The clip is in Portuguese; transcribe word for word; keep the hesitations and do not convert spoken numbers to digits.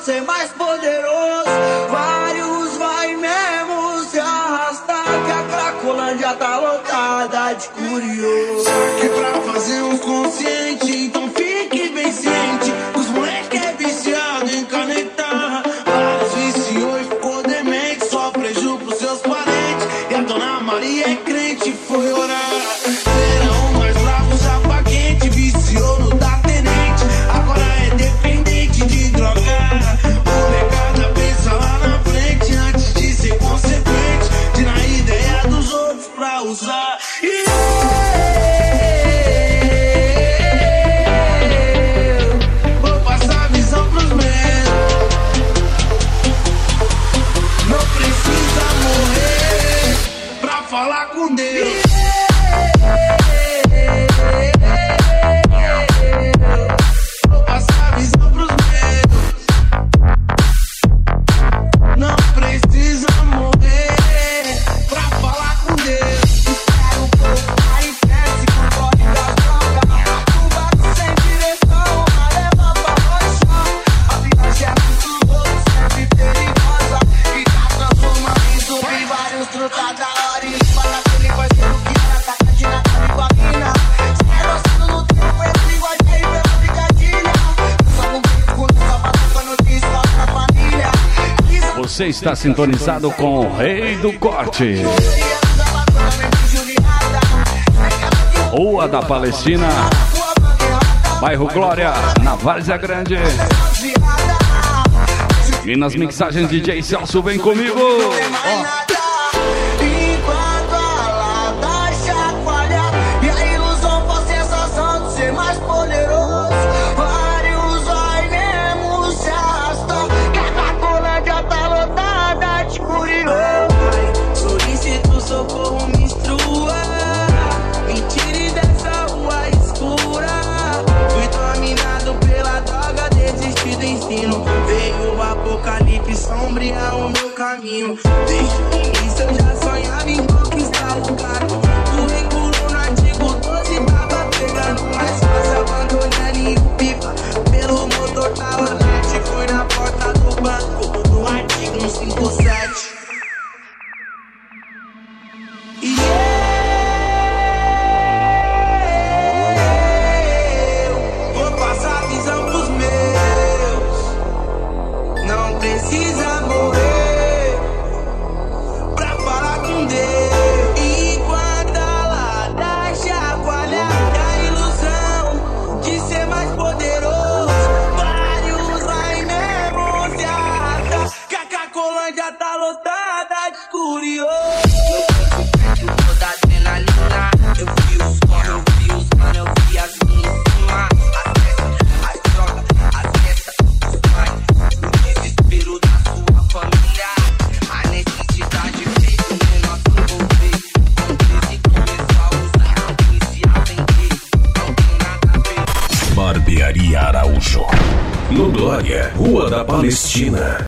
de ser mais poderoso. Vários vai mesmo se arrastar, que a Cracolândia tá lotada de curioso. Saque pra fazer um consciente, então fique bem ciente. Os moleque é viciado em canetar. Vários viciou e ficou demente, só preju pros seus parentes. E a dona Maria é crente e foi orar. Serão mais bravos, chapa quente, viciou no da tenente. Agora é dependente de drogar. Molecada pensa lá na frente antes de ser consequente, de na ideia dos outros pra usar. E vou passar a visão pros meus. Não precisa morrer pra falar com Deus. Vou passar a visão pros meus. Não precisa morrer pra falar com Deus. Espero um pouco, aí cresce com o corre das drogas. Tubaco sem direção, a leva pra rocha. A viagem é muito louca, sempre perigosa. E tá transformando em zumbi vários trutas da hora. E limpa naquele parceiro que era atacante na cara com a mina. Se é lançado no tempo, é igual a aí pela brigadinha. Só não fico com só pra tocar notícia pra família. Você está sintonizado com o Rei do Corte. Rua da Palestina, bairro Glória, na Várzea Grande. E nas mixagens D J Celso, vem comigo. Ó. Enquanto a lata chacoalha e a ilusão for sensação de ser mais poderoso, vários vai mesmo se arrastar, que a Cracolândia tá lotada de curioso. Solicito socorro, me instrua, me tire dessa rua escura. Fui dominado pela droga, desisti do ensino. Veio o apocalipse sombrear o meu caminho. Desde o início eu já sonhava em conquistar o carro. Currículo no artigo doze tava pegando mais fácil, abandonando o pipa pelo motor da Orlete. Fui na porta do banco, no artigo cento e cinquenta e sete. E eu vou passar a visão pros meus. Não precisa morrer pra falar com Deus. Enquanto a lata chacoalha a ilusão de ser mais poderoso, vários vai mesmo se arrastar, que a Cracolândia tá lotada de curioso. Toda adrenalina, eu vi os corre, eu vi os mano, eu vi as minas em cima. As festas, as drogas, as festas, os pais, o desespero da sua família. A necessidade fez o menor se envolver. Com treze começou a usar, iniciar a vender. Não tem nada a ver. Barbearia Araújo, no Glória, Rua da Palestina.